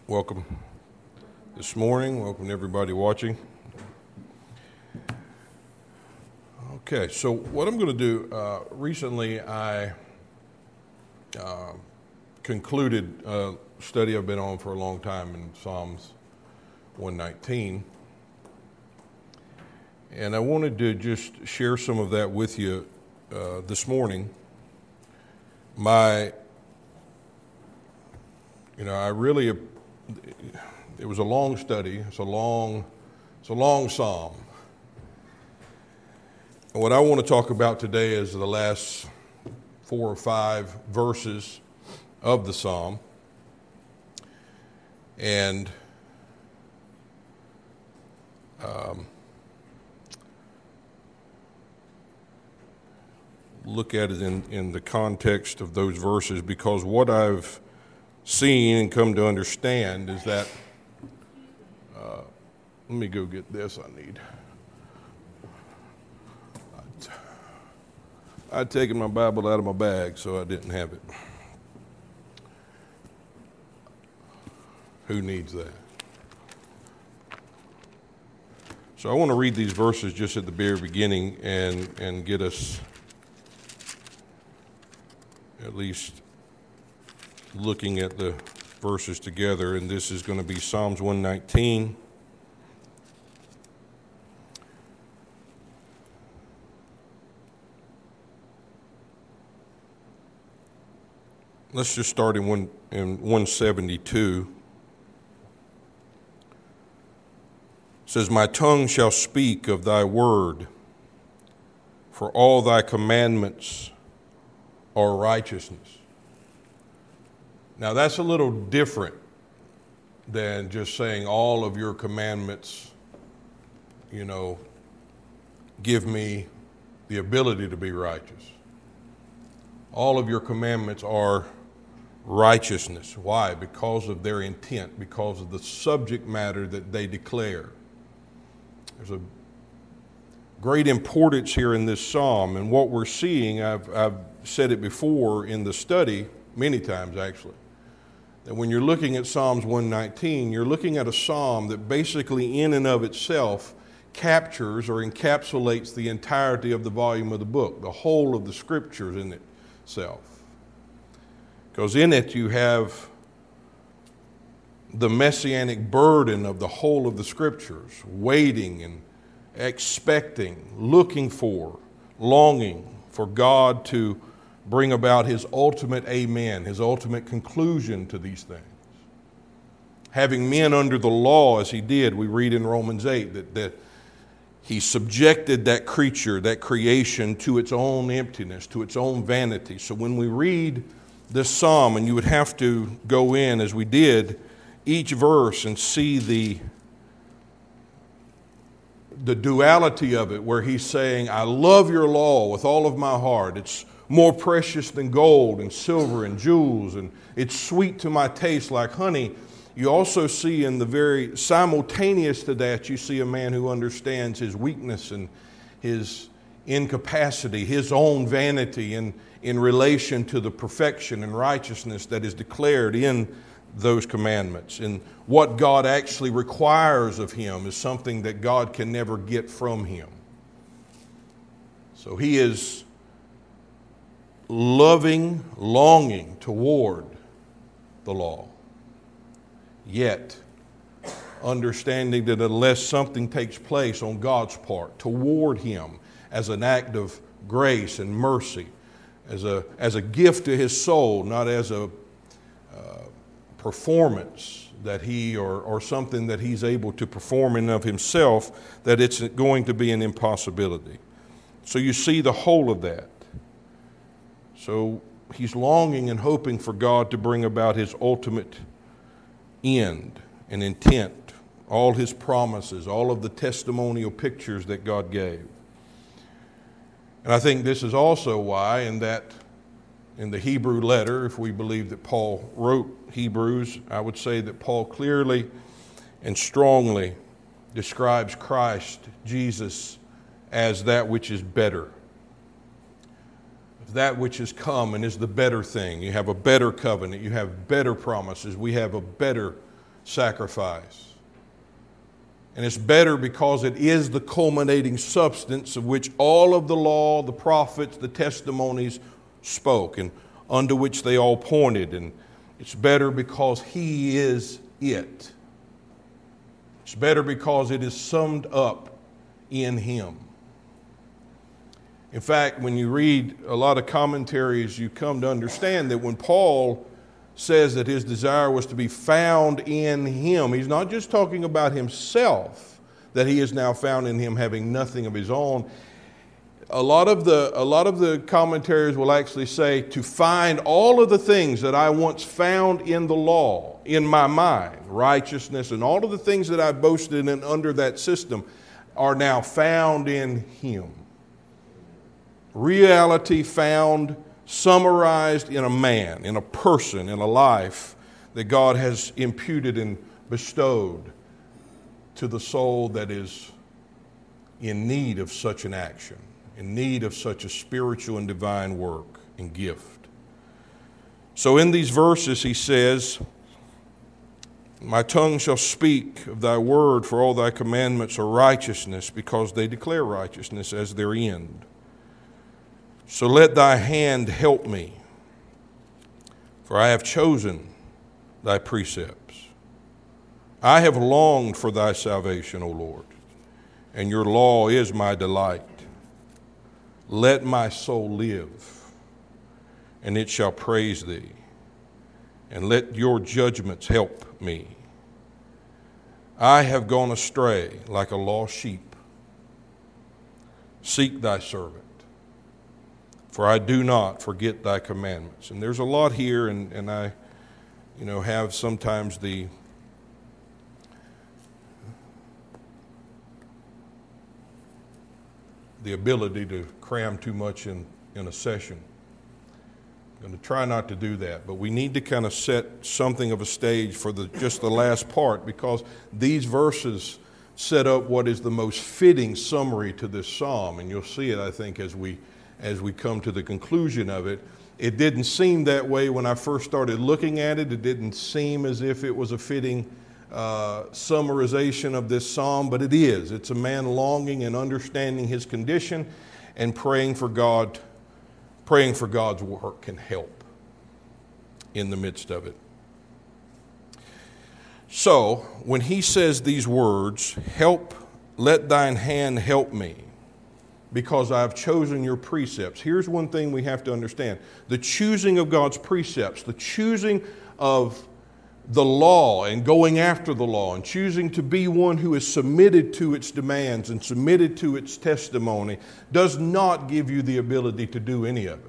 Welcome this morning. Welcome everybody watching. Okay, so what I'm going to do, recently I concluded a study I've been on for a long time in Psalms 119. And I wanted to just share some of that with you this morning. It was a long study. It's a long psalm. And what I want to talk about today is the last 4 or 5 verses of the psalm. And look at it in the context of those verses, because what I've seen and come to understand is that let me go get this I need. I'd taken my Bible out of my bag, so I didn't have it. Who needs that? So I want to read these verses just at the very beginning and get us at least looking at the verses together. And this is going to be Psalms 119. Let's just start in 172. It says, "My tongue shall speak of thy word, for all thy commandments are righteousness." Now that's a little different than just saying all of your commandments, give me the ability to be righteous. All of your commandments are righteousness. Why? Because of their intent, because of the subject matter that they declare. There's a great importance here in this psalm, and what we're seeing, I've said it before in the study, many times actually, that when you're looking at Psalms 119, you're looking at a psalm that basically in and of itself captures or encapsulates the entirety of the volume of the book, the whole of the scriptures in itself. Because in it you have the messianic burden of the whole of the scriptures, waiting and expecting, looking for, longing for God to bring about His ultimate amen, His ultimate conclusion to these things. Having men under the law as He did, we read in Romans 8 that He subjected that creature, that creation, to its own emptiness, to its own vanity. So when we read this psalm, and you would have to go in, as we did, each verse and see the duality of it, where he's saying, I love your law with all of my heart. It's more precious than gold and silver and jewels, and it's sweet to my taste like honey. You also see in the very simultaneous to that, you see a man who understands his weakness and his incapacity, his own vanity in relation to the perfection and righteousness that is declared in those commandments. And what God actually requires of him is something that God can never get from him. So he is longing toward the law, yet understanding that unless something takes place on God's part toward him as an act of grace and mercy, as a gift to his soul, not as a performance that he or something that he's able to perform in of himself, that it's going to be an impossibility. So you see the whole of that. So he's longing and hoping for God to bring about his ultimate end and intent, all his promises, all of the testimonial pictures that God gave. And I think this is also why in the Hebrew letter, if we believe that Paul wrote Hebrews, I would say that Paul clearly and strongly describes Christ, Jesus, as that which is better. That which has come and is the better thing. You have a better covenant. You have better promises. We have a better sacrifice. And it's better because it is the culminating substance of which all of the law, the prophets, the testimonies spoke, and unto which they all pointed. And it's better because He is it. It's better because it is summed up in Him. In fact, when you read a lot of commentaries, you come to understand that when Paul says that his desire was to be found in Him, he's not just talking about himself, that he is now found in Him having nothing of his own. A lot of the commentaries will actually say to find all of the things that I once found in the law, in my mind, righteousness, and all of the things that I boasted in under that system are now found in Him. Reality found, summarized in a man, in a person, in a life that God has imputed and bestowed to the soul that is in need of such an action, in need of such a spiritual and divine work and gift. So in these verses he says, my tongue shall speak of thy word, for all thy commandments are righteousness, because they declare righteousness as their end. So let thy hand help me, for I have chosen thy precepts. I have longed for thy salvation, O Lord, and your law is my delight. Let my soul live, and it shall praise thee, and let your judgments help me. I have gone astray like a lost sheep. Seek thy servant, for I do not forget thy commandments. And there's a lot here, and I, have sometimes the ability to cram too much in a session. I'm going to try not to do that, but we need to kind of set something of a stage for just the last part, because these verses set up what is the most fitting summary to this psalm, and you'll see it, I think, as we come to the conclusion of it. It didn't seem that way when I first started looking at it. It didn't seem as if it was a fitting summarization of this psalm, but it is. It's a man longing and understanding his condition and praying for God's work and help in the midst of it. So, when he says these words, let thine hand help me, because I have chosen your precepts. Here's one thing we have to understand. The choosing of God's precepts, the choosing of the law and going after the law and choosing to be one who is submitted to its demands and submitted to its testimony does not give you the ability to do any of it.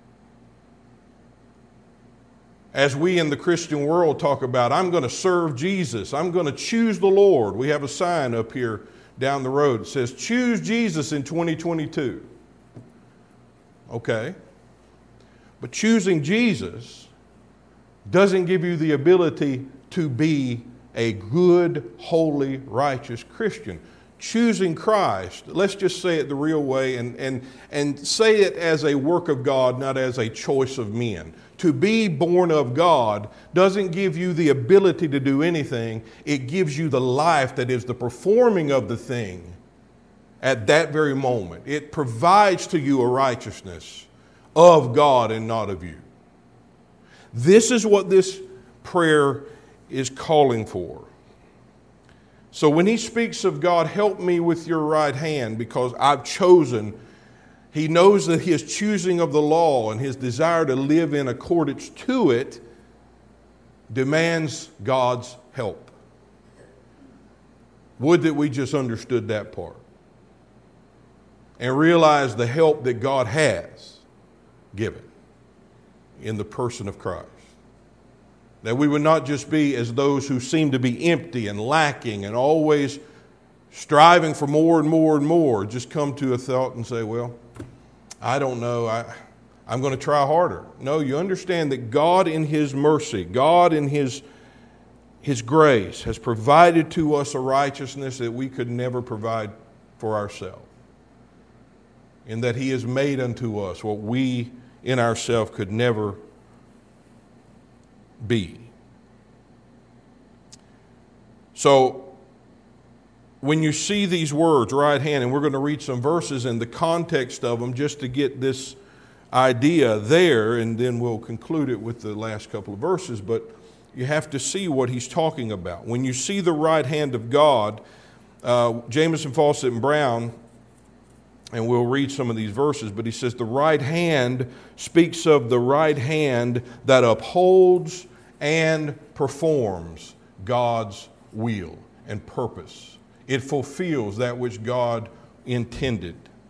As we in the Christian world talk about, I'm going to serve Jesus, I'm going to choose the Lord. We have a sign up here down the road that says, choose Jesus in 2022. Okay. But choosing Jesus doesn't give you the ability to be a good, holy, righteous Christian. Choosing Christ, let's just say it the real way and say it as a work of God, not as a choice of men. To be born of God doesn't give you the ability to do anything. It gives you the life that is the performing of the thing at that very moment. It provides to you a righteousness of God and not of you. This is what this prayer is calling for. So when he speaks of God, help me with your right hand because I've chosen, he knows that his choosing of the law and his desire to live in accordance to it demands God's help. Would that we just understood that part and realized the help that God has given in the person of Christ. That we would not just be as those who seem to be empty and lacking and always striving for more and more and more, just come to a thought and say, well, I don't know, I'm going to try harder. No, you understand that God in his mercy, God in his grace has provided to us a righteousness that we could never provide for ourselves. In that he has made unto us what we in ourselves could never be. So when you see these words, right hand, and we're going to read some verses in the context of them just to get this idea there, and then we'll conclude it with the last couple of verses, but you have to see what he's talking about. When you see the right hand of God, Jamieson, Fawcett, and Brown, and we'll read some of these verses, but he says the right hand speaks of the right hand that upholds and performs God's will and purpose. It fulfills that which God intended.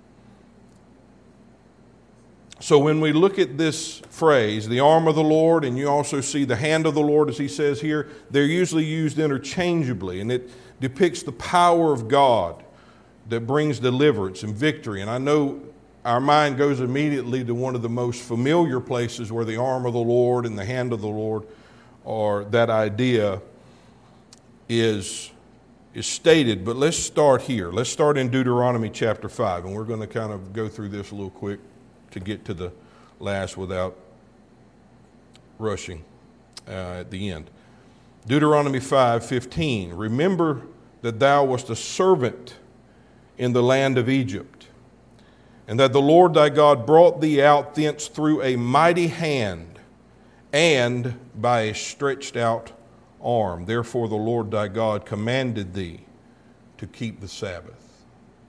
So when we look at this phrase, the arm of the Lord, and you also see the hand of the Lord, as he says here, they're usually used interchangeably, and it depicts the power of God that brings deliverance and victory. And I know our mind goes immediately to one of the most familiar places where the arm of the Lord and the hand of the Lord, or that idea is stated. But let's start here. Let's start in Deuteronomy chapter 5, and we're going to kind of go through this a little quick to get to the last without rushing at the end. Deuteronomy 5:15. Remember that thou wast a servant in the land of Egypt, and that the Lord thy God brought thee out thence through a mighty hand and by a stretched out arm. Therefore the Lord thy God commanded thee to keep the Sabbath.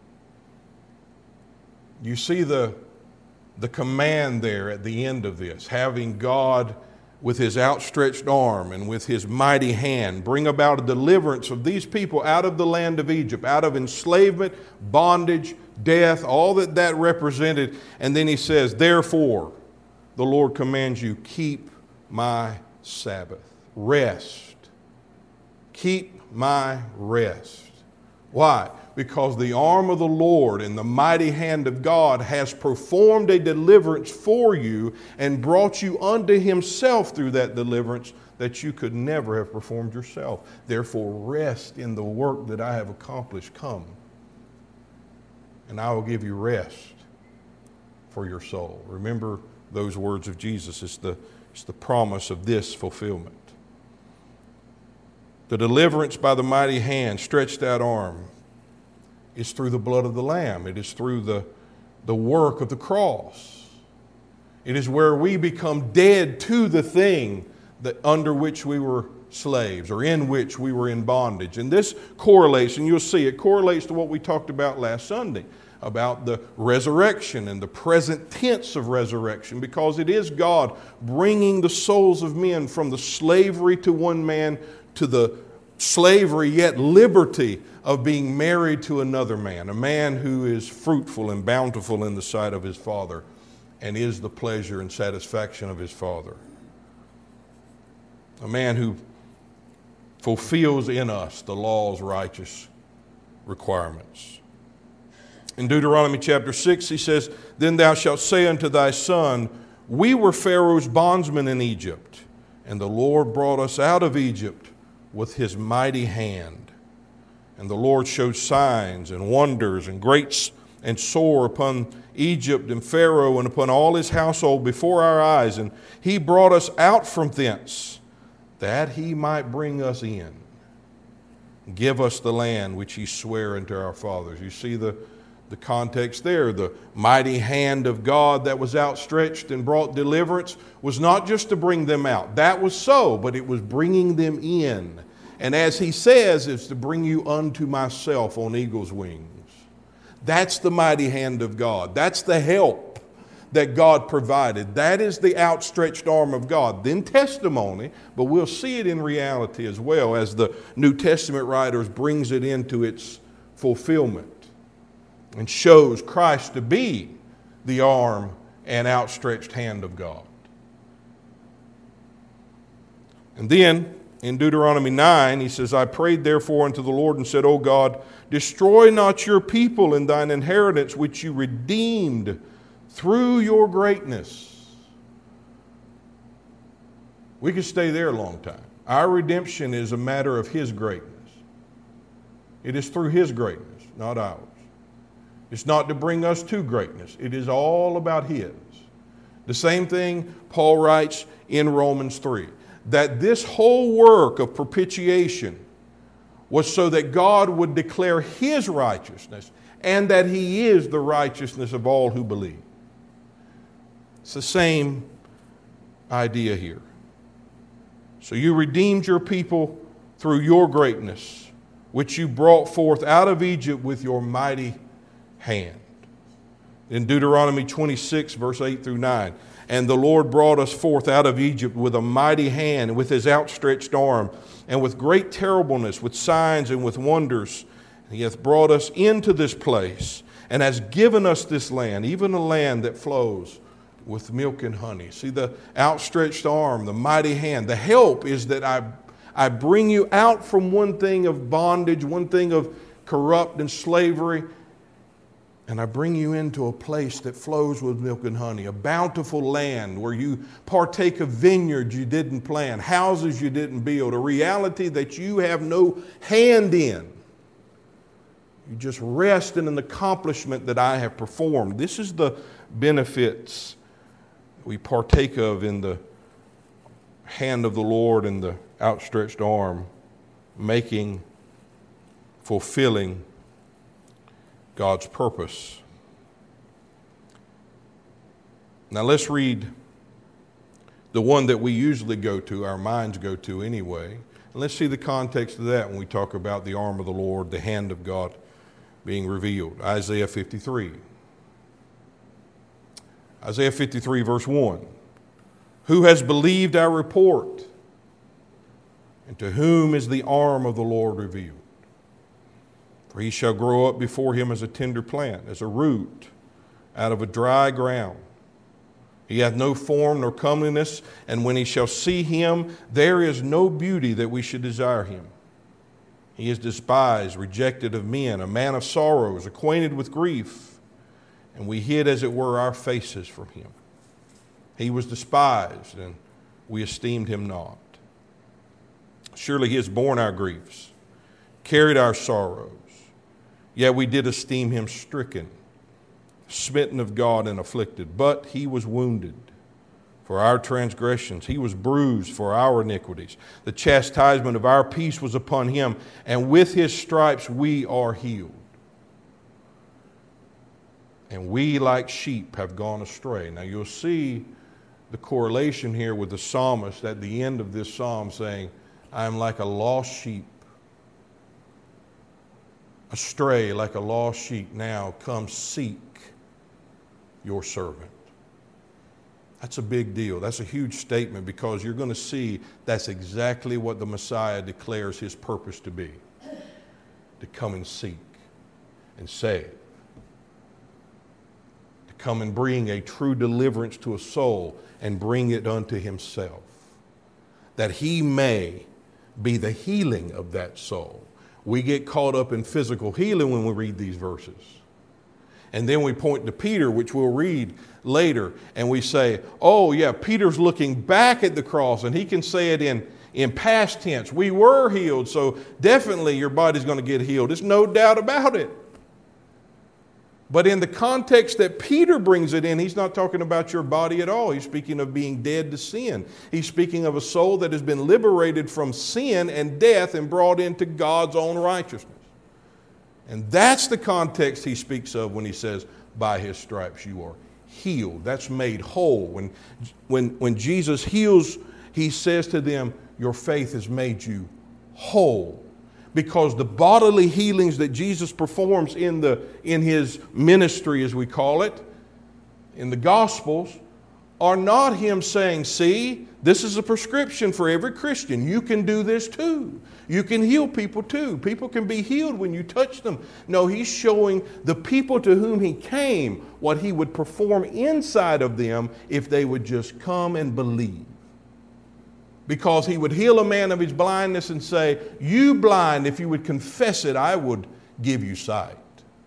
You see the command there at the end of this, having God with his outstretched arm and with his mighty hand bring about a deliverance of these people out of the land of Egypt, out of enslavement, bondage, death, all that represented. And then he says, therefore, the Lord commands you, keep my Sabbath. Rest. Keep my rest. Why? Because the arm of the Lord and the mighty hand of God has performed a deliverance for you and brought you unto himself through that deliverance that you could never have performed yourself. Therefore, rest in the work that I have accomplished. Come, and I will give you rest for your soul. Remember those words of Jesus. It's the promise of this fulfillment. The deliverance by the mighty hand, stretched out arm, is through the blood of the Lamb. It is through the work of the cross. It is where we become dead to the thing that under which we were slaves, or in which we were in bondage. And this correlates, and you'll see it correlates to what we talked about last Sunday, about the resurrection and the present tense of resurrection, because it is God bringing the souls of men from the slavery to one man to the slavery yet liberty of being married to another man, a man who is fruitful and bountiful in the sight of his Father and is the pleasure and satisfaction of his Father. A man who fulfills in us the law's righteous requirements. In Deuteronomy chapter 6, he says, then thou shalt say unto thy son, we were Pharaoh's bondsmen in Egypt, and the Lord brought us out of Egypt with his mighty hand. And the Lord showed signs and wonders and great and sore upon Egypt and Pharaoh and upon all his household before our eyes. And he brought us out from thence, that he might bring us in, give us the land which he sware unto our fathers. You see the context there. The mighty hand of God that was outstretched and brought deliverance was not just to bring them out. That was so, but it was bringing them in. And as he says, it's to bring you unto myself on eagle's wings. That's the mighty hand of God. That's the help that God provided. That is the outstretched arm of God. Then testimony, but we'll see it in reality as well as the New Testament writers brings it into its fulfillment and shows Christ to be the arm and outstretched hand of God. And then in Deuteronomy 9, he says, I prayed therefore unto the Lord and said, O God, destroy not your people and thine inheritance, which you redeemed through your greatness. We could stay there a long time. Our redemption is a matter of his greatness. It is through his greatness, not ours. It's not to bring us to greatness. It is all about his. The same thing Paul writes in Romans 3. That this whole work of propitiation was so that God would declare His righteousness and that He is the righteousness of all who believe. It's the same idea here. So you redeemed your people through your greatness, which you brought forth out of Egypt with your mighty hand. In Deuteronomy 26, verse 8 through 9, and the Lord brought us forth out of Egypt with a mighty hand, with His outstretched arm, and with great terribleness, with signs and with wonders. He hath brought us into this place, and has given us this land, even a land that flows with milk and honey. See the outstretched arm, the mighty hand. The help is that I bring you out from one thing of bondage, one thing of corrupt and slavery, and I bring you into a place that flows with milk and honey, a bountiful land where you partake of vineyards you didn't plant, houses you didn't build, a reality that you have no hand in. You just rest in an accomplishment that I have performed. This is the benefits we partake of in the hand of the Lord and the outstretched arm, fulfilling God's purpose. Now let's read the one that we usually go to, our minds go to anyway. And let's see the context of that when we talk about the arm of the Lord, the hand of God being revealed. Isaiah 53. Isaiah 53, verse 1. Who has believed our report? And to whom is the arm of the Lord revealed? For he shall grow up before him as a tender plant, as a root out of a dry ground. He hath no form nor comeliness, and when he shall see him, there is no beauty that we should desire him. He is despised, rejected of men, a man of sorrows, acquainted with grief, and we hid, as it were, our faces from him. He was despised, and we esteemed him not. Surely he has borne our griefs, carried our sorrows, yet we did esteem him stricken, smitten of God, and afflicted. But he was wounded for our transgressions. He was bruised for our iniquities. The chastisement of our peace was upon him, and with his stripes we are healed. And we like sheep have gone astray. Now you'll see the correlation here with the psalmist at the end of this psalm saying, I am like a lost sheep, astray like a lost sheep. Now come seek your servant. That's a big deal. That's a huge statement, because you're going to see that's exactly what the Messiah declares his purpose to be. To come and seek and save. To come and bring a true deliverance to a soul and bring it unto himself. That he may be the healing of that soul. We get caught up in physical healing when we read these verses. And then we point to Peter, which we'll read later, and we say, oh yeah, Peter's looking back at the cross, and he can say it in past tense. We were healed, so definitely your body's going to get healed. There's no doubt about it. But in the context that Peter brings it in, he's not talking about your body at all. He's speaking of being dead to sin. He's speaking of a soul that has been liberated from sin and death and brought into God's own righteousness. And that's the context he speaks of when he says, by his stripes you are healed. That's made whole. When Jesus heals, he says to them, your faith has made you whole. Because the bodily healings that Jesus performs in his ministry, as we call it, in the Gospels, are not him saying, see, this is a prescription for every Christian. You can do this too. You can heal people too. People can be healed when you touch them. No, he's showing the people to whom he came what he would perform inside of them if they would just come and believe. Because he would heal a man of his blindness and say, you blind, if you would confess it, I would give you sight.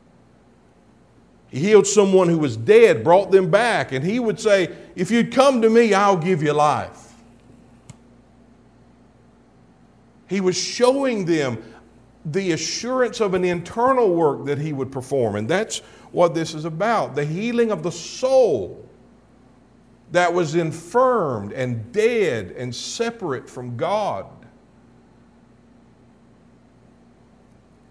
He healed someone who was dead, brought them back, and he would say, if you'd come to me, I'll give you life. He was showing them the assurance of an internal work that he would perform, and that's what this is about, the healing of the soul that was infirmed and dead and separate from God.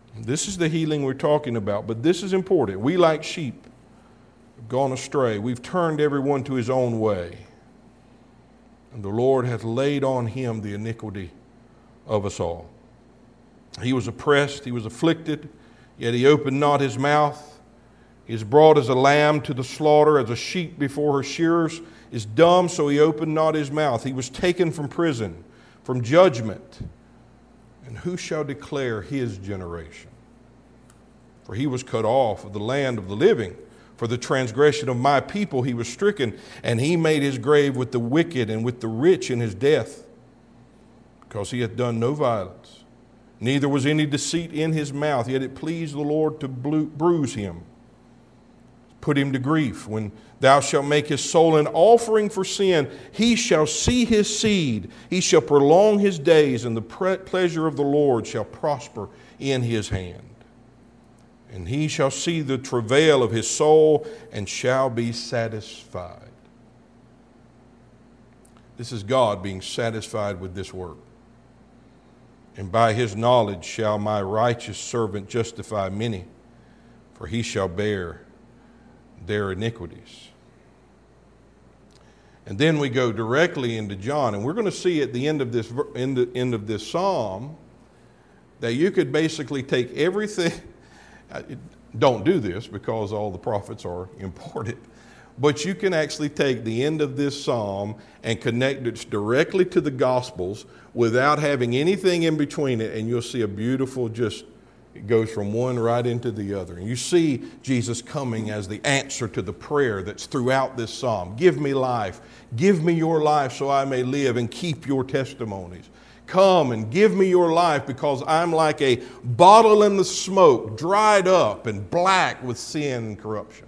This is the healing we're talking about, but this is important. We, like sheep, have gone astray. We've turned everyone to his own way. And the Lord hath laid on him the iniquity of us all. He was oppressed, he was afflicted, yet he opened not his mouth. He is brought as a lamb to the slaughter, as a sheep before her shearers is dumb, so he opened not his mouth. He was taken from prison, from judgment. And who shall declare his generation? For he was cut off of the land of the living. For the transgression of my people he was stricken, and he made his grave with the wicked and with the rich in his death, because he hath done no violence, neither was any deceit in his mouth, yet it pleased the Lord to bruise him, put him to grief. When thou shalt make his soul an offering for sin, he shall see his seed, he shall prolong his days, and the pleasure of the Lord shall prosper in his hand. And he shall see the travail of his soul and shall be satisfied. This is God being satisfied with this work. And by his knowledge shall my righteous servant justify many, for he shall bear their iniquities. And then we go directly into John, and we're going to see at the end of this psalm that you could basically take everything. Don't do this because all the prophets are important. But you can actually take the end of this psalm and connect it directly to the Gospels without having anything in between it, and you'll see a beautiful it goes from one right into the other. And you see Jesus coming as the answer to the prayer that's throughout this psalm. Give me life. Give me your life so I may live and keep your testimonies. Come and give me your life because I'm like a bottle in the smoke, dried up and black with sin and corruption.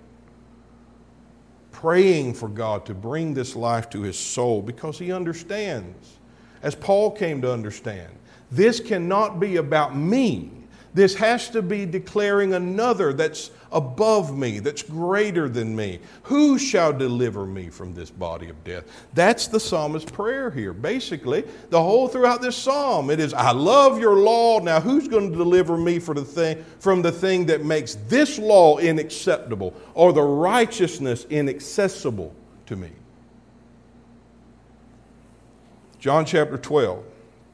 Praying for God to bring this life to his soul because he understands, as Paul came to understand, this cannot be about me. This has to be declaring another that's above me, that's greater than me. Who shall deliver me from this body of death? That's the psalmist's prayer here. Basically, the whole throughout this psalm, it is, I love your law. Now who's going to deliver me from the thing that makes this law unacceptable or the righteousness inaccessible to me? John chapter 12.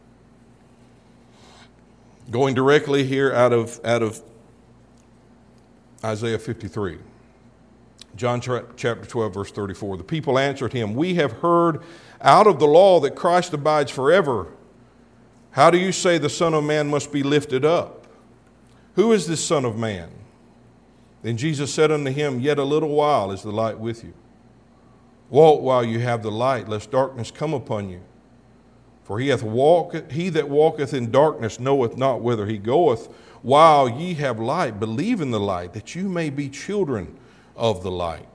Going directly here out of Isaiah 53. John chapter 12, verse 34. The people answered him, we have heard out of the law that Christ abides forever. How do you say the Son of Man must be lifted up? Who is this Son of Man? Then Jesus said unto him, yet a little while is the light with you. Walk while you have the light, lest darkness come upon you. For he that walketh in darkness knoweth not whither he goeth. While ye have light, believe in the light, that you may be children of the light.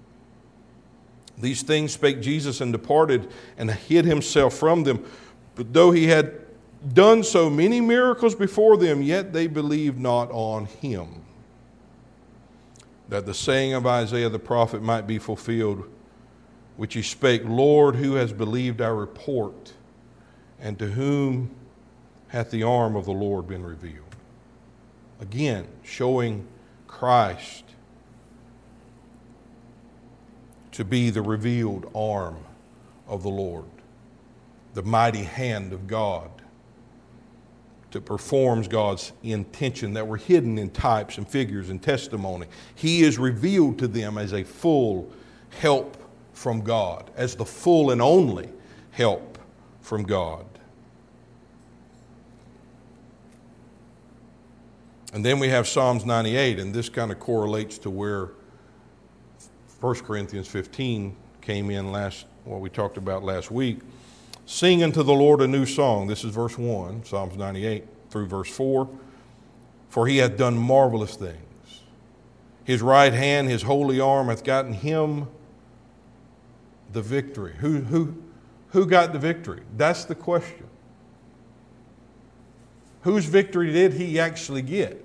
These things spake Jesus and departed and hid himself from them. But though he had done so many miracles before them, yet they believed not on him. That the saying of Isaiah the prophet might be fulfilled, which he spake, Lord, who has believed our report? And to whom hath the arm of the Lord been revealed? Again, showing Christ to be the revealed arm of the Lord, the mighty hand of God, to perform God's intention that were hidden in types and figures and testimony. He is revealed to them as a full help from God, as the full and only help from God. And then we have Psalms 98, and this kind of correlates to where 1 Corinthians 15 came in what we talked about last week. Sing unto the Lord a new song. This is verse 1, Psalms 98 through verse 4. For he hath done marvelous things. His right hand, his holy arm hath gotten him the victory. Who got the victory? That's the question. Whose victory did he actually get?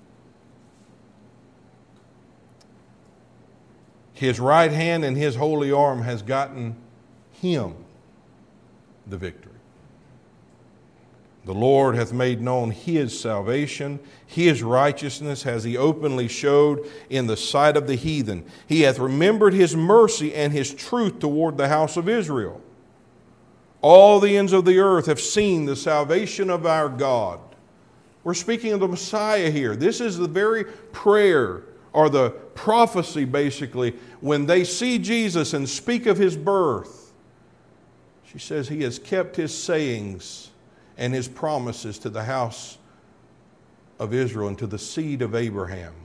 His right hand and his holy arm has gotten him the victory. The Lord hath made known His salvation. His righteousness has He openly showed in the sight of the heathen. He hath remembered His mercy and His truth toward the house of Israel. All the ends of the earth have seen the salvation of our God. We're speaking of the Messiah here. This is the very prayer, or the prophecy basically, when they see Jesus and speak of His birth. She says He has kept His sayings and His promises to the house of Israel and to the seed of Abraham.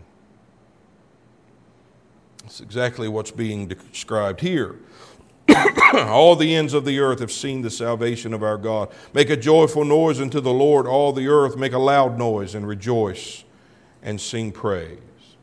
That's exactly what's being described here. All the ends of the earth have seen the salvation of our God. Make a joyful noise unto the Lord, all the earth. Make a loud noise and rejoice and sing praise.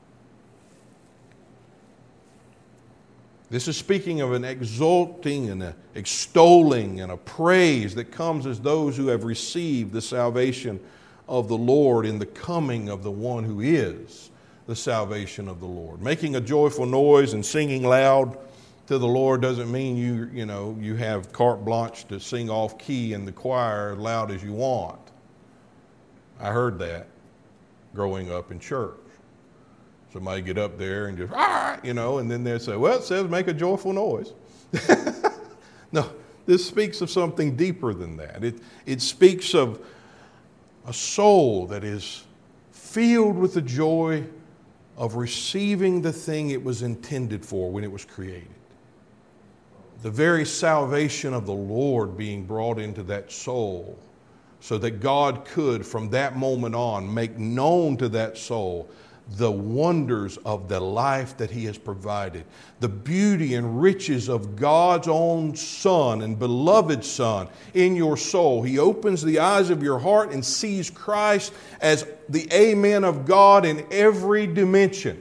This is speaking of an exalting and an extolling and a praise that comes as those who have received the salvation of the Lord in the coming of the one who is the salvation of the Lord. Making a joyful noise and singing loud to the Lord doesn't mean you have carte blanche to sing off key in the choir as loud as you want. I heard that growing up in church. Somebody get up there and just, and then they say, well, it says make a joyful noise. No, this speaks of something deeper than that. It speaks of a soul that is filled with the joy of receiving the thing it was intended for when it was created. The very salvation of the Lord being brought into that soul so that God could, from that moment on, make known to that soul the wonders of the life that He has provided, the beauty and riches of God's own Son and beloved Son in your soul. He opens the eyes of your heart and sees Christ as the Amen of God in every dimension,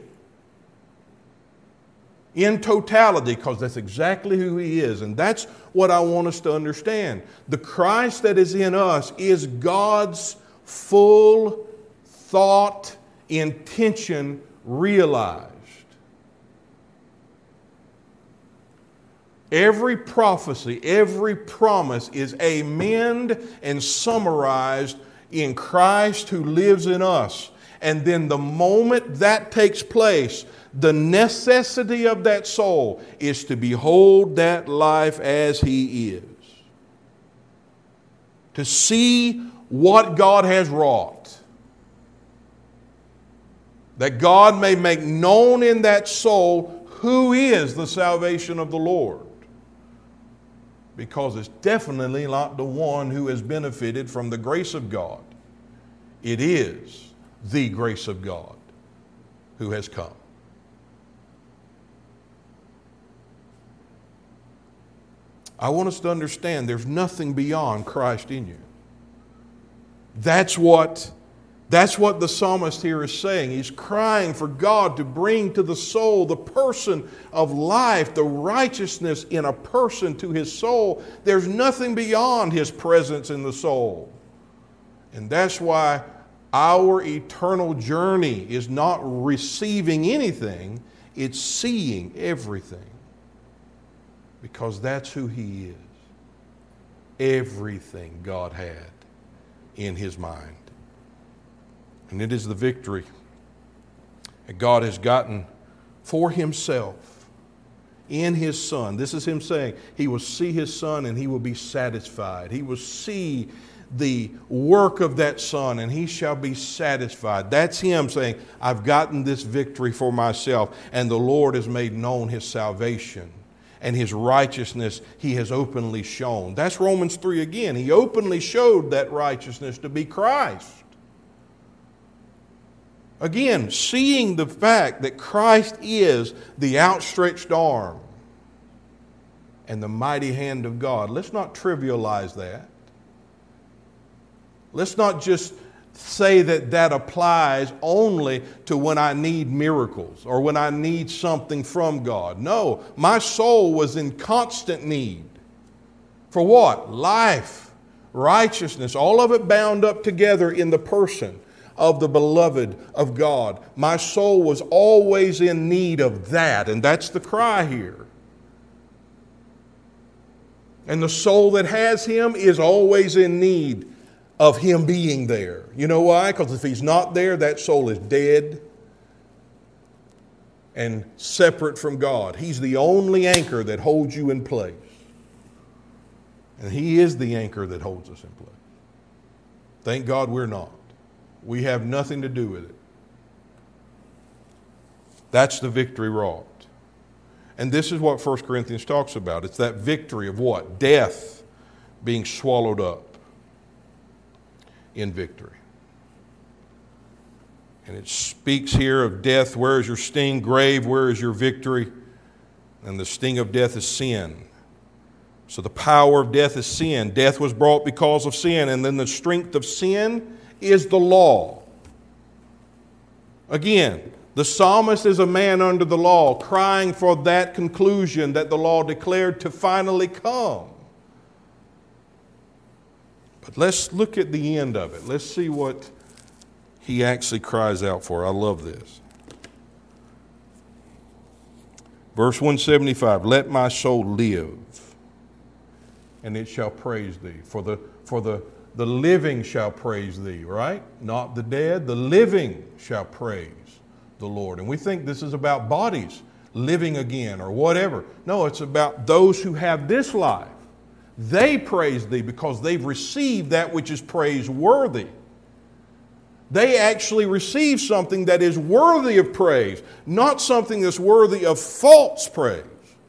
in totality, because that's exactly who He is. And that's what I want us to understand. The Christ that is in us is God's full thought, intention realized. Every prophecy, every promise is amened and summarized in Christ who lives in us. And then the moment that takes place, the necessity of that soul is to behold that life as He is. To see what God has wrought. That God may make known in that soul who is the salvation of the Lord. Because it's definitely not the one who has benefited from the grace of God. It is the grace of God who has come. I want us to understand there's nothing beyond Christ in you. That's what the psalmist here is saying. He's crying for God to bring to the soul the person of life, the righteousness in a person to his soul. There's nothing beyond His presence in the soul. And that's why our eternal journey is not receiving anything, it's seeing everything. Because that's who He is. Everything God had in His mind. And it is the victory that God has gotten for Himself in His Son. This is Him saying He will see His Son and He will be satisfied. He will see the work of that Son and He shall be satisfied. That's Him saying, I've gotten this victory for myself, and the Lord has made known His salvation. And His righteousness He has openly shown. That's Romans 3 again. He openly showed that righteousness to be Christ. Again, seeing the fact that Christ is the outstretched arm and the mighty hand of God. Let's not trivialize that. Let's not just say that applies only to when I need miracles or when I need something from God. No, my soul was in constant need. For what? Life, righteousness, all of it bound up together in the person of the beloved of God. My soul was always in need of that, and that's the cry here. And the soul that has Him is always in need of Him being there. You know why? Because if He's not there, that soul is dead and separate from God. He's the only anchor that holds you in place. And He is the anchor that holds us in place. Thank God we're not. We have nothing to do with it. That's the victory wrought. And this is what 1 Corinthians talks about. It's that victory of what? Death being swallowed up in victory. And it speaks here of death. Where is your sting? Grave, where is your victory? And the sting of death is sin. So the power of death is sin. Death was brought because of sin. And then the strength of sin is the law. Again, the psalmist is a man under the law, crying for that conclusion that the law declared to finally come. But let's look at the end of it. Let's see what he actually cries out for. I love this. Verse 175, let my soul live, and it shall praise thee. For the living shall praise thee, right? Not the dead. The living shall praise the Lord. And we think this is about bodies living again or whatever. No, it's about those who have this life. They praise thee because they've received that which is praiseworthy. They actually receive something that is worthy of praise, not something that's worthy of false praise.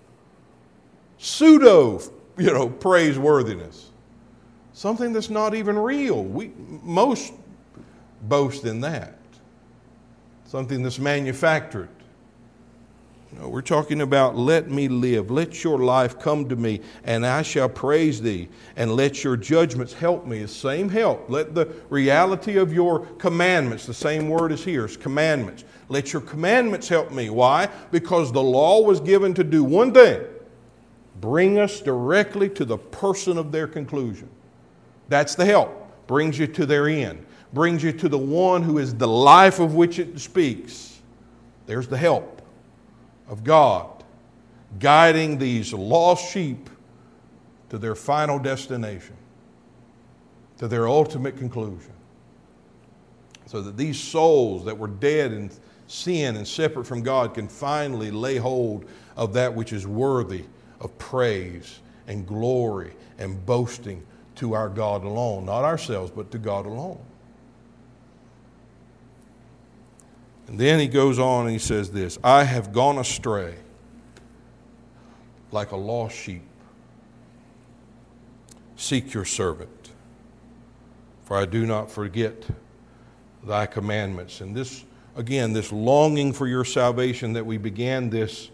Pseudo, praiseworthiness. Something that's not even real. Most boast in that. Something that's manufactured. No, we're talking about let me live. Let your life come to me, and I shall praise thee. And let your judgments help me. The same help. Let the reality of your commandments, the same word is here, is commandments. Let your commandments help me. Why? Because the law was given to do one thing. Bring us directly to the person of their conclusion. That's the help. Brings you to their end. Brings you to the one who is the life of which it speaks. There's the help of God guiding these lost sheep to their final destination, to their ultimate conclusion. So that these souls that were dead in sin and separate from God can finally lay hold of that which is worthy of praise and glory and boasting to our God alone. Not ourselves, but to God alone. And then he goes on and he says this, I have gone astray like a lost sheep. Seek your servant, for I do not forget thy commandments. And this, again, this longing for your salvation that we began this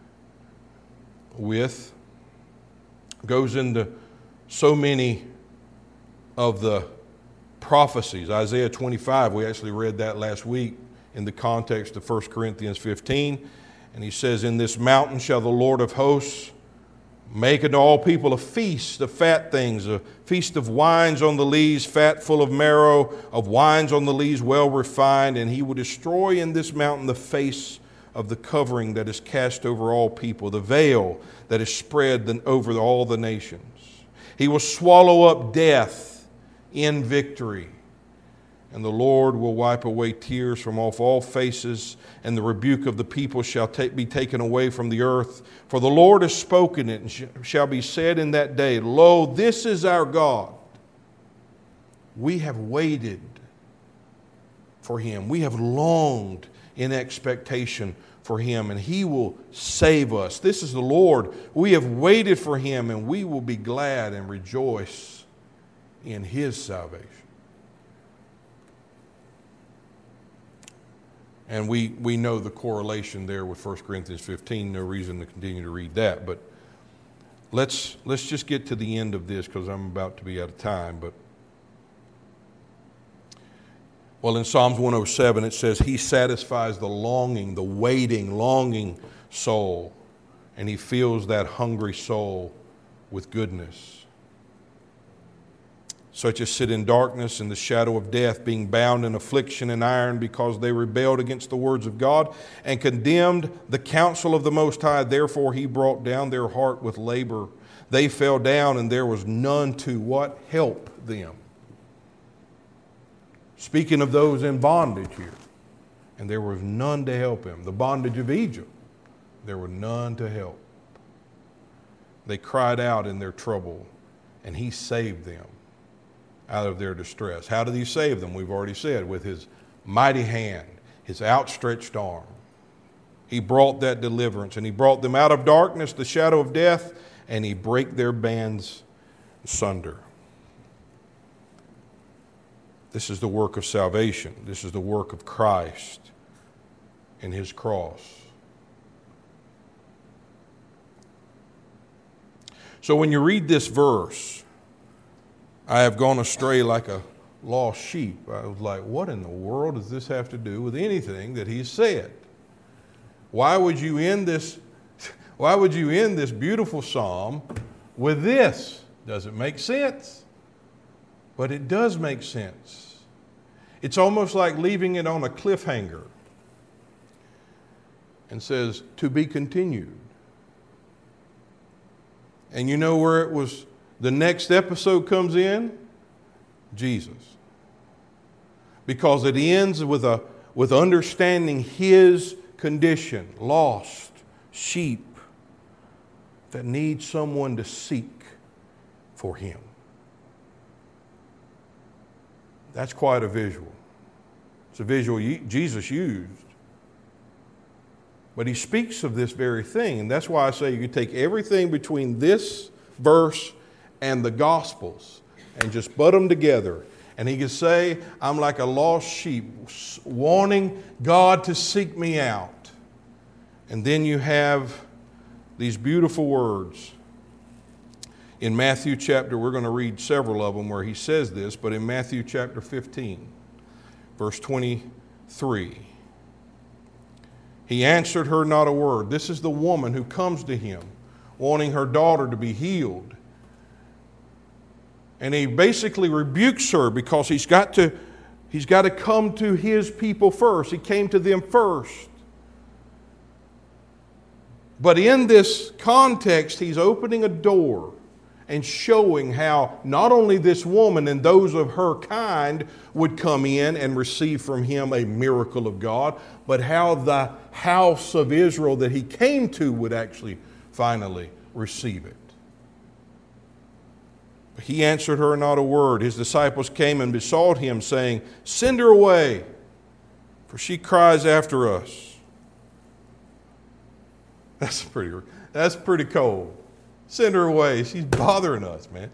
with goes into so many of the prophecies. Isaiah 25, we actually read that last week in the context of 1 Corinthians 15. And he says, in this mountain shall the Lord of hosts make unto all people a feast of fat things, a feast of wines on the lees, fat full of marrow, of wines on the lees well refined. And he will destroy in this mountain the face of the covering that is cast over all people, the veil that is spread over all the nations. He will swallow up death in victory. And the Lord will wipe away tears from off all faces, and the rebuke of the people shall be taken away from the earth. For the Lord has spoken it, and shall be said in that day, Lo, this is our God. We have waited for Him. We have longed in expectation for Him, and He will save us. This is the Lord. We have waited for Him, and we will be glad and rejoice in His salvation. And we know the correlation there with 1 Corinthians 15. No reason to continue to read that. But let's just get to the end of this because I'm about to be out of time. But in Psalms 107 it says, He satisfies the longing, the waiting, longing soul. And He fills that hungry soul with goodness. Such as sit in darkness and the shadow of death, being bound in affliction and iron, because they rebelled against the words of God and condemned the counsel of the Most High. Therefore He brought down their heart with labor. They fell down, and there was none to what? Help them. speaking of those in bondage here. And there was none to help him. The bondage of Egypt, there were none to help. They cried out in their trouble, and he saved them out of their distress. How did he save them? We've already said, with his mighty hand, his outstretched arm. He brought that deliverance, and he brought them out of darkness, the shadow of death, and he brake their bands asunder. This is the work of salvation. This is the work of Christ and his cross. So when you read this verse, I have gone astray like a lost sheep. I was like, what in the world does this have to do with anything that he said? Why would you end this beautiful psalm with this? Does it make sense? But it does make sense. It's almost like leaving it on a cliffhanger and says, to be continued. And you know where it was, the next episode comes in? Jesus. Because it ends with understanding his condition, lost sheep that need someone to seek for him. That's quite a visual. It's a visual Jesus used. But he speaks of this very thing, and that's why I say you can take everything between this verse and the Gospels and just butt them together. And he could say, I'm like a lost sheep, wanting God to seek me out. And then you have these beautiful words. In Matthew chapter, we're going to read several of them where he says this, but in Matthew chapter 15, verse 23, he answered her not a word. This is the woman who comes to him, wanting her daughter to be healed. And he basically rebukes her because he's got to come to his people first. He came to them first. But in this context, he's opening a door and showing how not only this woman and those of her kind would come in and receive from him a miracle of God, but how the house of Israel that he came to would actually finally receive it. He answered her not a word. His disciples came and besought him, saying, send her away, for she cries after us. That's pretty cold. Send her away. She's bothering us, man.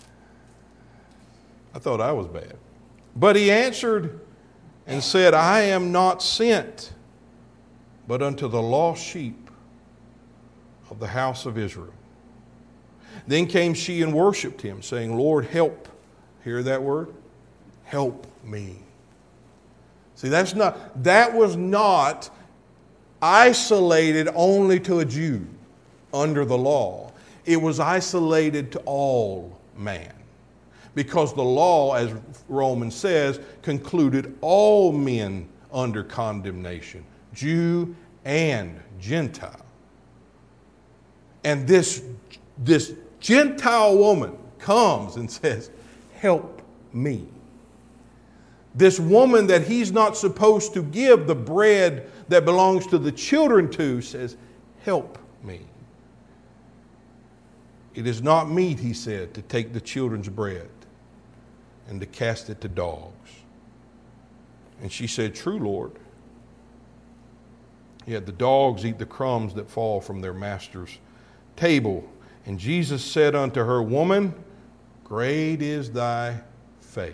I thought I was bad. But he answered and said, I am not sent, but unto the lost sheep of the house of Israel. Then came she and worshipped him, saying, Lord, help. Hear that word? Help me. See, that was not isolated only to a Jew under the law. It was isolated to all man. Because the law, as Romans says, concluded all men under condemnation, Jew and Gentile. And this Gentile woman comes and says, help me. This woman that he's not supposed to give the bread that belongs to the children to says, help me. It is not meet, he said, to take the children's bread and to cast it to dogs. And she said, true, Lord. Yet the dogs eat the crumbs that fall from their master's table. And Jesus said unto her, Woman, great is thy faith.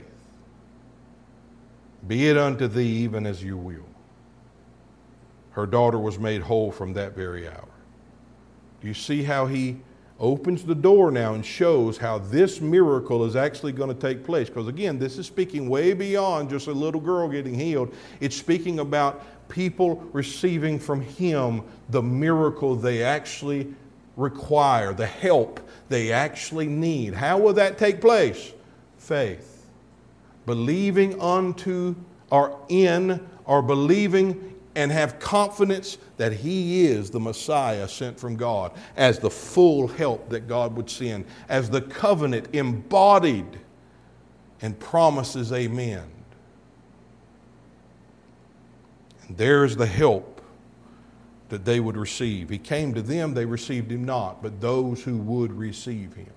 Be it unto thee even as you will. Her daughter was made whole from that very hour. Do you see how he opens the door now and shows how this miracle is actually going to take place? Because again, this is speaking way beyond just a little girl getting healed. It's speaking about people receiving from him the miracle they actually require, the help they actually need. How will that take place? Faith. Believing unto or in or believing and have confidence that he is the Messiah sent from God as the full help that God would send, as the covenant embodied and promises amen And there's the help that they would receive. He came to them, they received him not, but those who would receive him.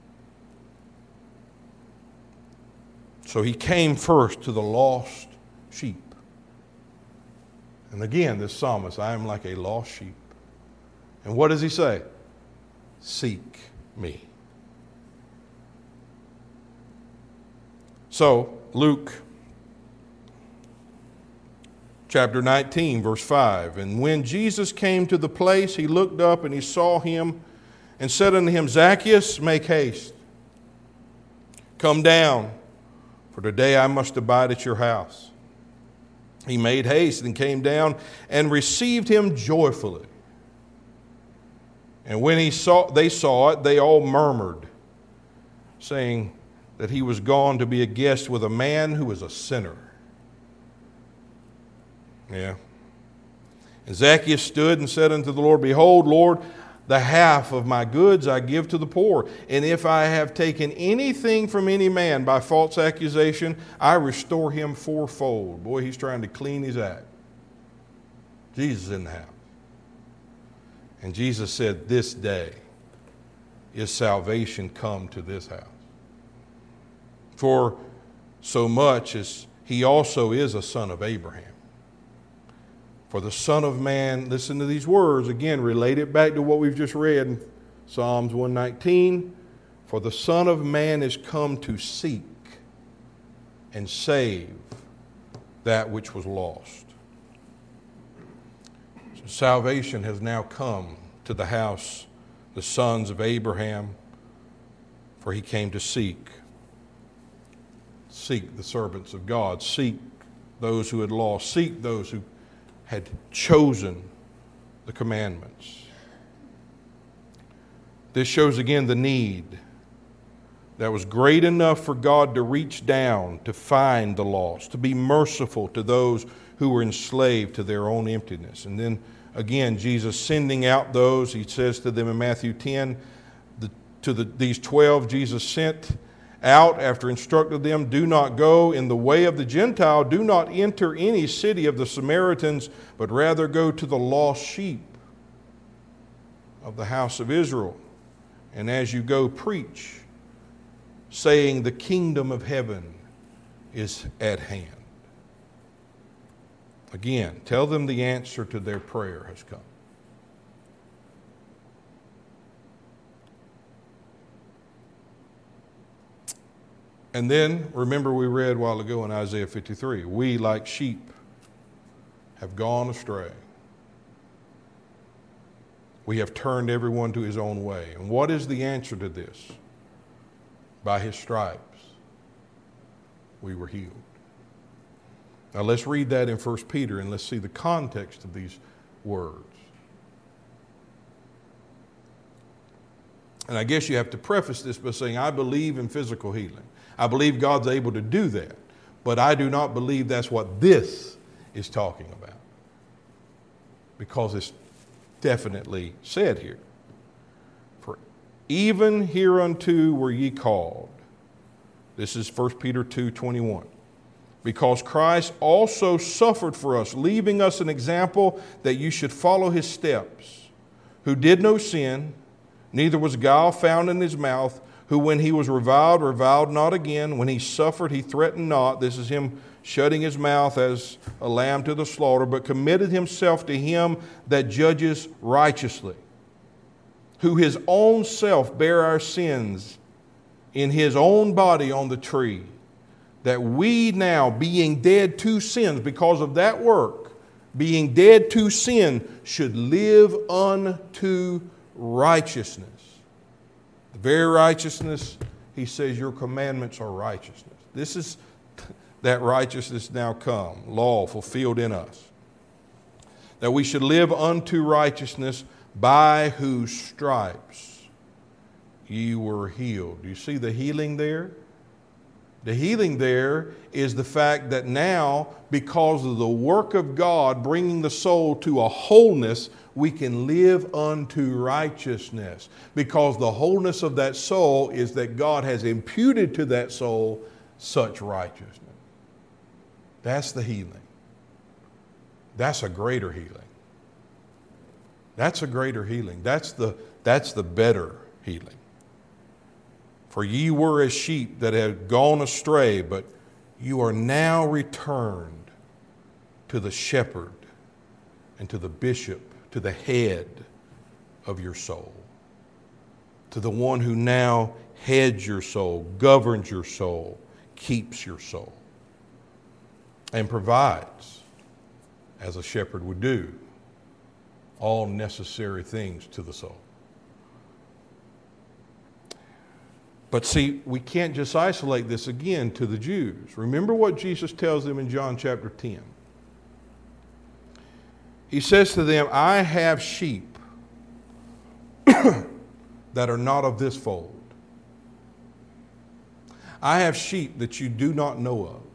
So he came first to the lost sheep. And again, this psalmist, I am like a lost sheep. And what does he say? Seek me. So, Luke chapter 19, verse 5. And when Jesus came to the place, he looked up and he saw him and said unto him, Zacchaeus, make haste. Come down, for today I must abide at your house. He made haste and came down and received him joyfully. And when they saw it, they all murmured, saying that he was gone to be a guest with a man who was a sinner. Yeah. And Zacchaeus stood and said unto the Lord, Behold, Lord, the half of my goods I give to the poor. And if I have taken anything from any man by false accusation, I restore him fourfold. Boy, he's trying to clean his act. Jesus is in the house. And Jesus said, This day is salvation come to this house. For so much as he also is a son of Abraham. For the Son of Man, listen to these words, again, relate it back to what we've just read in Psalms 119. For the Son of Man is come to seek and save that which was lost. So salvation has now come to the house, the sons of Abraham, for he came to seek. Seek the servants of God. Seek those who had lost. Seek those who had chosen the commandments. This shows again the need that was great enough for God to reach down to find the lost, to be merciful to those who were enslaved to their own emptiness. And then again, Jesus sending out those, he says to them in Matthew 10, these 12 Jesus sent out after instructed them, do not go in the way of the Gentile, do not enter any city of the Samaritans, but rather go to the lost sheep of the house of Israel. And as you go, preach, saying the kingdom of heaven is at hand. Again, tell them the answer to their prayer has come. And then, remember we read a while ago in Isaiah 53, we like sheep have gone astray. We have turned everyone to his own way. And what is the answer to this? By his stripes, we were healed. Now let's read that in 1 Peter and let's see the context of these words. And I guess you have to preface this by saying, I believe in physical healing. I believe God's able to do that. But I do not believe that's what this is talking about. Because it's definitely said here. For even hereunto were ye called. This is 1 Peter 2:21. Because Christ also suffered for us, leaving us an example that you should follow his steps, who did no sin, neither was guile found in his mouth, who when he was reviled not again. When he suffered, he threatened not. This is him shutting his mouth as a lamb to the slaughter, but committed himself to him that judges righteously, who his own self bare our sins in his own body on the tree, that we now, being dead to sins, because of that work, being dead to sin, should live unto righteousness. The very righteousness, he says, your commandments are righteousness. This is that righteousness now come, law fulfilled in us. That we should live unto righteousness, by whose stripes ye were healed. Do you see the healing there? The healing there is the fact that now, because of the work of God bringing the soul to a wholeness, we can live unto righteousness. Because the wholeness of that soul is that God has imputed to that soul such righteousness. That's the healing. That's a greater healing. That's a greater healing. That's the better healing. For ye were as sheep that had gone astray, but you are now returned to the shepherd and to the bishop, to the head of your soul, to the one who now heads your soul, governs your soul, keeps your soul, and provides, as a shepherd would do, all necessary things to the soul. But see, we can't just isolate this again to the Jews. Remember what Jesus tells them in John chapter 10. He says to them, I have sheep that are not of this fold. I have sheep that you do not know of.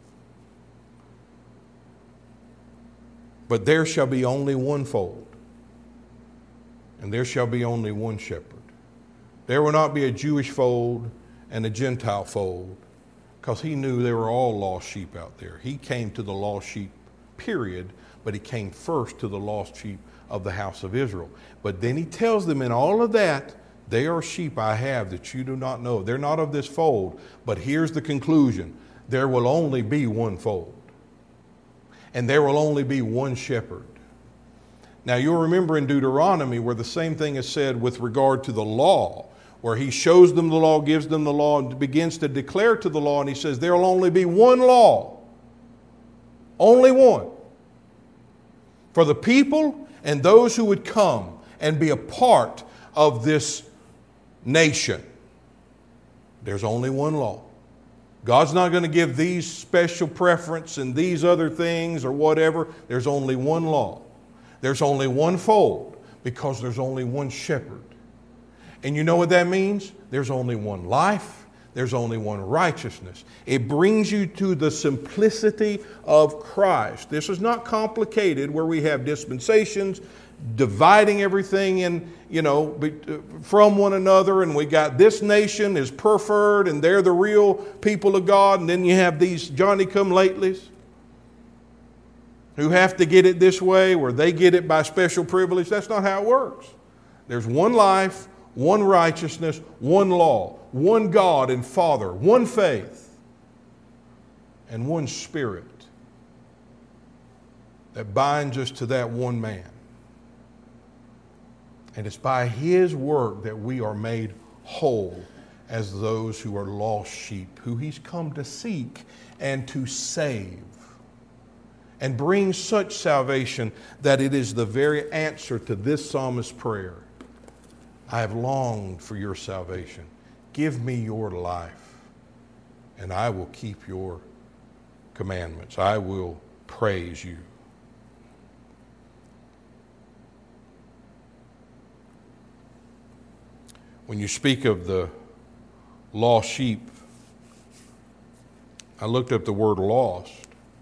But there shall be only one fold, and there shall be only one shepherd. There will not be a Jewish fold and a Gentile fold, because he knew they were all lost sheep out there. He came to the lost sheep, period, but he came first to the lost sheep of the house of Israel. But then he tells them in all of that, they are sheep I have that you do not know. They're not of this fold, but here's the conclusion. There will only be one fold, and there will only be one shepherd. Now you'll remember in Deuteronomy where the same thing is said with regard to the law, where he shows them the law, gives them the law, and begins to declare to the law, and he says there will only be one law. Only one. For the people and those who would come and be a part of this nation. There's only one law. God's not going to give these special preference and these other things or whatever. There's only one law. There's only one fold because there's only one shepherd. And you know what that means? There's only one life. There's only one righteousness. It brings you to the simplicity of Christ. This is not complicated where we have dispensations, dividing everything in, from one another, and we got this nation is preferred and they're the real people of God, and then you have these Johnny-come-latelys who have to get it this way where they get it by special privilege. That's not how it works. There's one life, one righteousness, one law, one God and Father, one faith, and one Spirit that binds us to that one man. And it's by His work that we are made whole as those who are lost sheep, who He's come to seek and to save, and bring such salvation that it is the very answer to this psalmist's prayer. I have longed for your salvation. Give me your life, and I will keep your commandments. I will praise you. When you speak of the lost sheep, I looked up the word lost,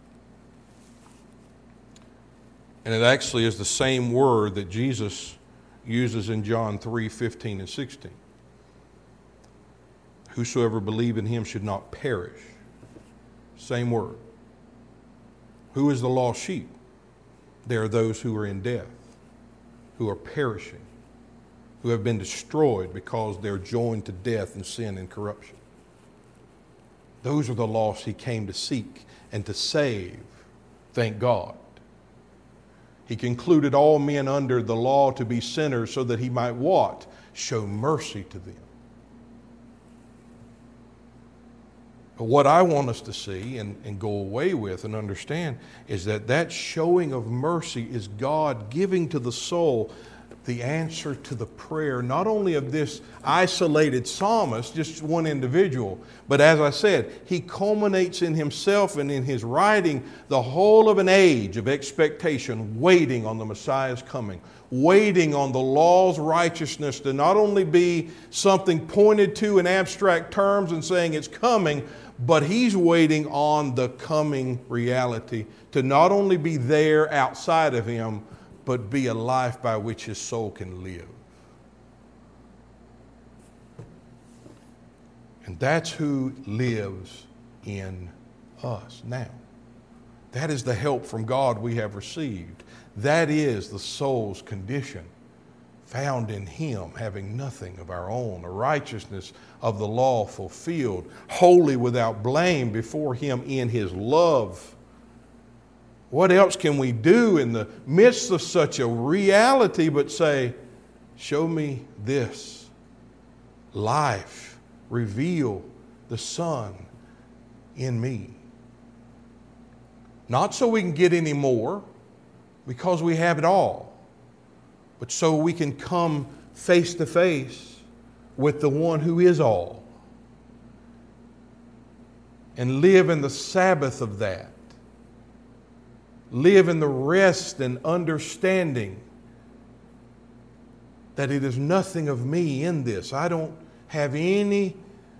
and it actually is the same word that Jesus uses in John 3:15 and 16. Whosoever believe in Him should not perish. Same word. Who is the lost sheep? They are those who are in death, who are perishing, who have been destroyed because they're joined to death and sin and corruption. Those are the lost He came to seek and to save. Thank God. He concluded all men under the law to be sinners so that He might what? Show mercy to them. But what I want us to see and go away with and understand is that showing of mercy is God giving to the soul the answer to the prayer, not only of this isolated psalmist, just one individual, but as I said, he culminates in himself and in his writing the whole of an age of expectation, waiting on the Messiah's coming, waiting on the law's righteousness to not only be something pointed to in abstract terms and saying it's coming, but he's waiting on the coming reality to not only be there outside of him, but be a life by which his soul can live. And that's who lives in us now. That is the help from God we have received. That is the soul's condition, found in Him, having nothing of our own, a righteousness of the law fulfilled, holy without blame before Him in His love. What else can we do in the midst of such a reality but say, show me this life, reveal the Son in me. Not so we can get any more, because we have it all, but so we can come face to face with the one who is all and live in the Sabbath of that. Live in the rest and understanding that it is nothing of me in this. I don't have any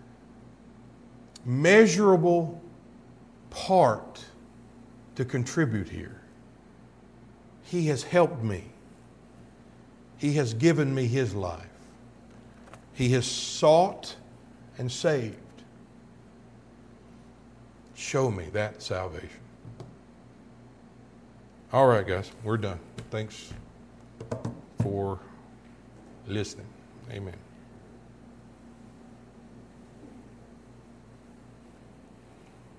measurable part to contribute here. He has helped me. He has given me His life. He has sought and saved. Show me that salvation. All right, guys, we're done. Thanks for listening. Amen.